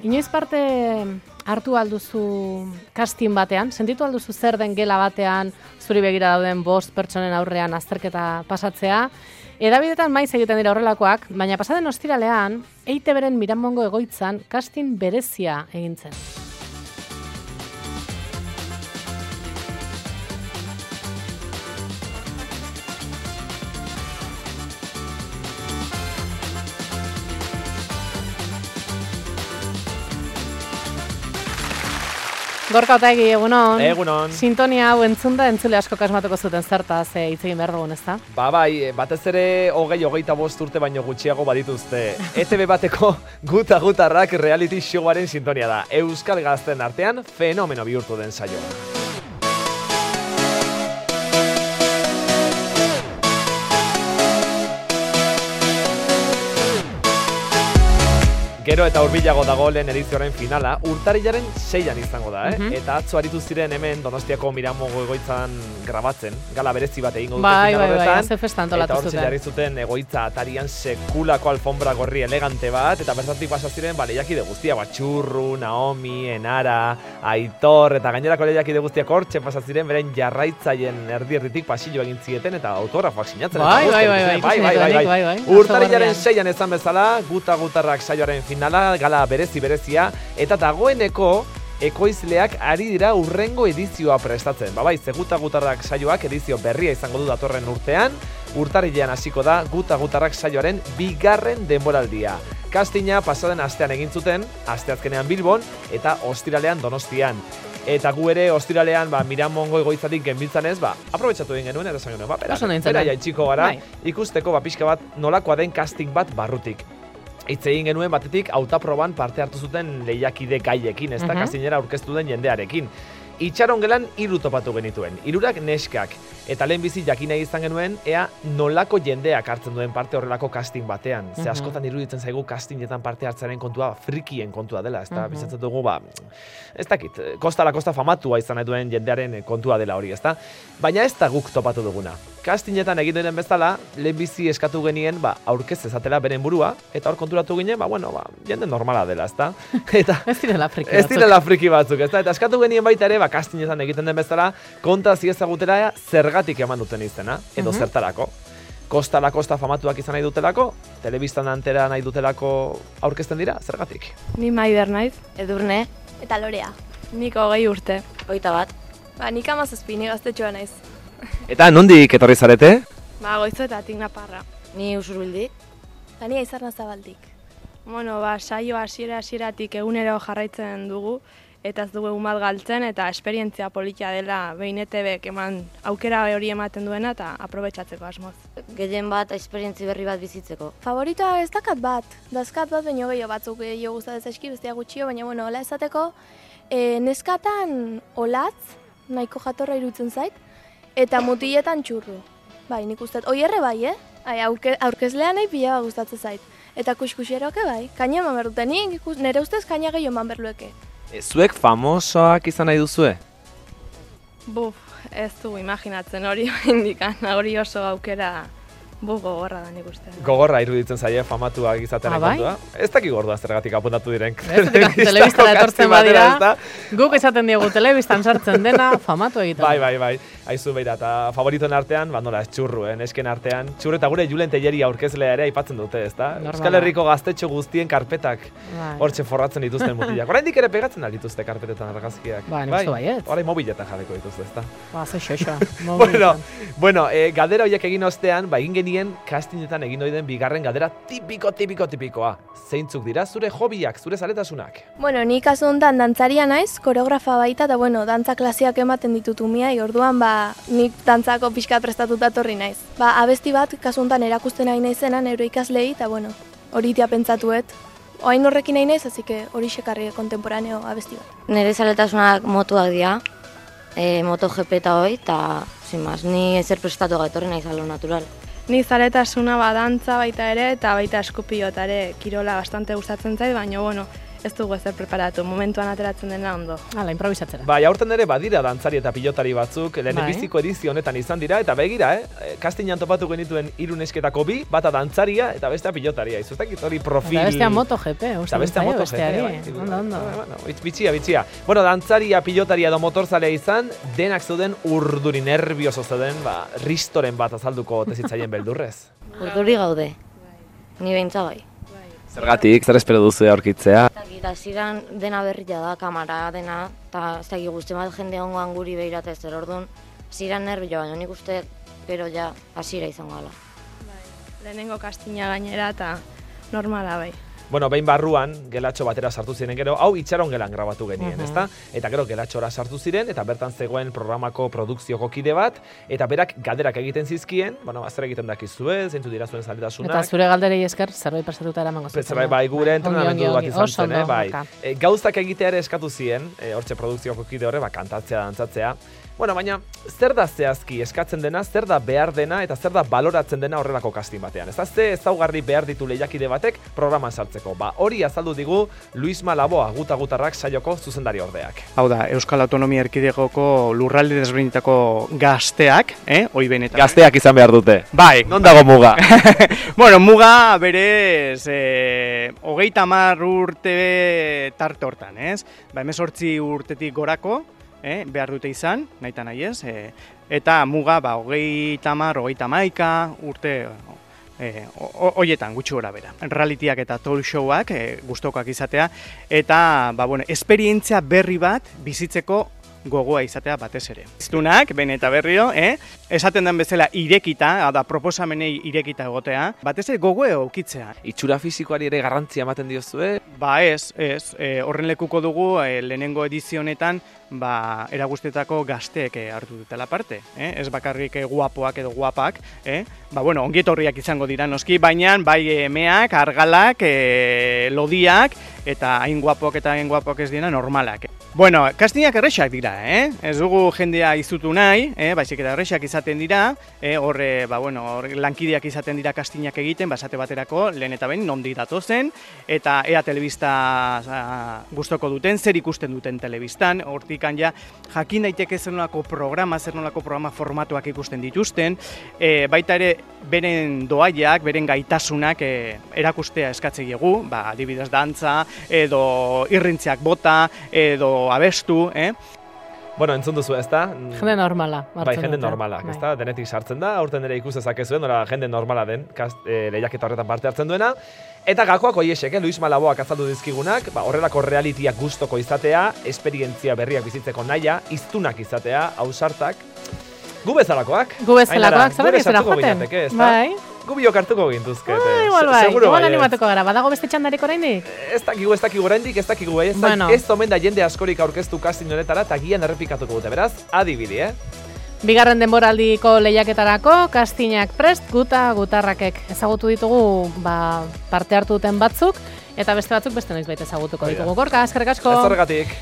Inoiz parte hartu alduzu casting batean? Sentitu alduzu zer den gela batean, zuri begira dauden 5 pertsonen aurrean azterketa pasatzea? Edabidetan maiz egiten dira horrelakoak, baina pasaden ostiralean, EITB-ren Miramongo egoitzan casting berezia egin zen. Gorka Otaegi, egunon. Egunon. Sintonia hau entzunda entzule asko kasmatuko zuten zertaz hitz egin behar dugun, ezta? Bai, batez ere 20-25 urte baino gutxiago badituzte. ETB bateko gutarrak reality showaren sintonia da. Euskal gazten artean fenomeno bihurtu den saioa. Gero eta hurbilago dago lehen edizioaren finala, urtarrilaren 6an izango da, Eta atzo aritu ziren hemen Donostiako Miramongo egoitzan grabatzen, gala berezi bat egingo dute final horretan. Ze festa antolatu zuten. Eta hortxe jarri zuten egoitza atarian sekulako alfombra gorri elegante bat, eta bertatik pasa ziren lehiakide guztia, Txurru, Naomi, Enara, Aitor, eta gainerako lehiakide guztiak hortxe pasa ziren, beren jarraitzaien erdi-erditik pasillo egin zieten eta autografoak sinatzen. Bai. Urtarrilaren 6an ezan bezala, gutarrak saioaren finala, gala berezia, eta dagoeneko ekoizleak ari dira urrengo edizioa prestatzen. Bai, gutarrak saioak edizio berria izango du datorren urtean, urtarrilean hasiko da gutarrak saioaren 2. denboraldia. Castinga pasaden astean egin zuten, asteazkenean Bilbon eta ostiralean Donostian. Eta gu ere ostiralean Miramongo egoitzatik genbiltzan ez, aprobetxatu egin genuen, eta esan genuen, bera jaitxiko gara, ikusteko pixka bat nolakoa den casting bat barrutik. Hitz egin genuen batetik hautaproban parte hartu zuten lehiakide gaiekin, ez da castingera aurkeztu den jendearekin. Itxaron gelan 3 topatu genituen, 3 neskak, eta lehenbizi jakin nahi izan genuen, ea nolako jendeak hartzen duen parte horrelako casting batean. Ze askotan iruditzen zaigu castingetan parte hartzaren kontua frikien kontua dela, ez da, bizatzen dugu, ez dakit, kosta famatua izan nahi duen jendearen kontua dela hori, ez da. Baina ez da guk topatu duguna. Castingetan egin duen bezala, lehenbizi eskatu genien, aurkez ezatela beren burua, eta hor konturatu ginen, jende normala dela, ez da. Ez direla friki batzuk, ez da. Eta eskatu genien baita ere, castingetan egiten den bezala, konta ziezagutera zergatik eman duten izena, edo zertarako. Kosta famatuak izan nahi dutelako, telebistan antera nahi dutelako aurkezten dira, zergatik. Ni Maider naiz. Edurne. Eta Lorea. Nik 20 urte. 21. Nik 17, ni gaztetxoa naiz. Eta nondik etorri zarete? Goizuetatik Naparra. Ni Usurbildik. Eta ni Aizarna Zabaldik. Saio hasieratik egunero jarraitzen dugu, eta ez dugu egun bat galtzen, eta esperientzia politia dela behin ETBek eman aukera hori ematen duena, eta aprobetxatzeko asmoz. Gehien bat, esperientzi berri bat bizitzeko. Favoritoa ez dakat bat. Dazkat bat baino gehiago batzuk gehiago gustatzen zaizki, bestea gutxio, baina hola esateko, neskatan olatz, nahiko jatorra irutzen zait, eta mutiletan Txurru. Bai, nik uste, hoi erre bai, aurkezlean nahi pila bat gustatzen zait. Eta kuskuxeroke bai, kaina eman behar dute, nire ustez kaina gehiago eman berlueke. Zuek famosoak izan nahi duzue? Ez dugu imaginatzen hori indikan, hori oso aukera gogorra da nik uste. Gogorra iruditzen zaie famatuak izaten kontua. Ez dakik gordua zergatik apuntatu diren. Telebistara etortzen badira, guk esaten diegu telebistan sartzen dena famatu egiten. Bai. Aizu beira, eta favoritoen artean, nola ez Txurru, nesken artean. Txurru eta gure Julen Telleri aurkezlea ere aipatzen dute, ezta? Euskal Herriko gaztetxo guztien karpetak hortxe forratzen dituzten mutilak. Oraindik ere pegatzen dituzte karpetetan argazkiak. Nik uste baiet. Orain mobiletan jarriko dituzte, ezta? Ze xoxa. Bueno, galdera horiek egin ostean, egin genien castingetan egin den 2. galdera tipikoa. Zeintzuk dira zure hobiak, zure zaletasunak? Ni kasu honetan dantzaria naiz, koreografa baita, eta dantza klasiak ematen ditut umiai, orduan nik dantzako pixkat prestatuta torri naiz. Abesti bat, kasu honetan erakusten nahi naizena, neuro ikaslei, eta hori tia pentsatuet. Oain horrekin nahi naiz, azike hori sekarri kontemporaneo abesti bat. Nire zaletasunak motuak dira, MotoGP eta hoi, eta ni ezer prestatu gaitorri naiz alo natural. Ni zaletasuna dantza baita ere, eta baita eskupilota ere kirola bastante gustatzen zait, baina ez dugu ezer preparatu, momentuan ateratzen dena ondo. Hala, improvisatzera. Bai, aurten ere badira dantzari eta pilotari batzuk, lehenbiziko edizio honetan izan dira, eta begira, Kastinan topatu genituen 3 nesketako 2, bata dantzaria eta bestea pilotaria. Izutakit hori profil... Eta bestea MotoGP, uste dut besteari. Ondo. Bitxia. Bueno, dantzaria, pilotaria edo motorzalea izan, denak zeuden urduri nervioso zeuden, ristoren bat azalduko tezitzaien beldurrez. Urduri gaude, ni behintza bai. Zergatik, zer espero duzu aurkitzea? Eta ziren dena berria da, kamara dena, eta ez dakik guzti bat jende ongoan guri behiratzea zer orduan, ziren nervioa, baina nik uste, pero ja, hasiera izango gala. Lehenengo kastina gainera eta normala bai. Bueno, behin barruan, gelatxo batera sartu ziren gero, hau itxaron gelan grabatu genien, ezta? Eta gero gelatxora sartu ziren, eta bertan zegoen programako produkzioko kide bat, eta berak galderak egiten zizkien, bueno, zer egiten dakizue, zeintu dira zuen zaletasunak. Eta zure galderei esker, zerbait prestatuta eramango zuten. Bai, gure entrenamendu bat izan zen, bai. Gauzak egitea ere eskatu ziren, hortxe produkzioko kide horre, kantatzea, dantzatzea. Bueno, baina, zer da zehazki eskatzen dena, zer da behar dena, eta zer da baloratzen dena horrelako kastin batean. Ez da, ze ezaugarri behar ditu lehiakide batek programan sartzeko. Hori azaldu digu Luisma Laboa, Guta-Gutarrak saioko zuzendari ordeak. Hau da, Euskal Autonomia Erkidegoko lurralde desberdinetako gazteak, hoi benetan. Gazteak izan behar dute. Bai. Non dago muga? Bueno, muga berez, 30 urte tarte hortan, ez? 18 urtetik gorako, behar dute izan, nahita nahi ez, eta muga 30, 31 urte hoietan gutxi gora bera. Realitiak eta talk showak gustokoak izatea, eta esperientzia berri bat bizitzeko gogoa izatea batez ere. Iztunak, behin eta berriro, esaten den bezala irekita, da proposamenei irekita egotea, batez ere gogoa eukitzea. Itxura fisikoari ere garrantzia ematen diozue? Ez. Horren lekuko dugu lehenengo edizio honetan eraguztetako gazteek hartu dutela parte. Ez bakarrik guapoak edo guapak, ongietorriak izango dira noski, baina bai emeak, argalak, lodiak, eta hain guapoak eta hain guapoak ez dira normalak. Bueno, kastinak errexak dira, ez dugu jendea izutu nahi, baizik eta errexak izaten dira, lankideak izaten dira kastinak egiten, basate baterako, lehen eta behin, nondi datozen, eta ea telebista gustoko duten, zer ikusten duten telebistan, hortikan ja, jakin daiteke zer nolako programa formatuak ikusten dituzten, baita ere, beren doaiak, beren gaitasunak erakustea eskatzeiegu, adibidez dantza, edo irrintziak bota, edo abestu, Bueno, entzun duzu, ez da? Jende normala. Bai, jende normalak, ez da? Denetik sartzen da, aurten ere ikus dezakezuen, jende normala den, lehiaketa horretan parte hartzen duena. Eta gakoak oiesek, Luisma Laboak azaldu dizkigunak, horrelako realitiak gustoko izatea, esperientzia berriak bizitzeko naia, iztunak izatea, ausartak. Gu bezalakoak. Zaber izera joaten. Bai. Gu biok hartuko gintuzke. Igual animatuko gara, badago beste txandarik oraindik? Ez dakigu oraindik, ez omen da jende askorik aurkeztu kastin honetara, eta gian errepikatuko dute, beraz, adibidi, Bigarren denboraldiko lehiaketarako, kastinak prest, Guta-Gutarrakek ezagutu ditugu parte hartu duten batzuk, eta beste batzuk beste noizbait ezagutuko ditugu. Gorka, eskerrik asko! Ez horregatik.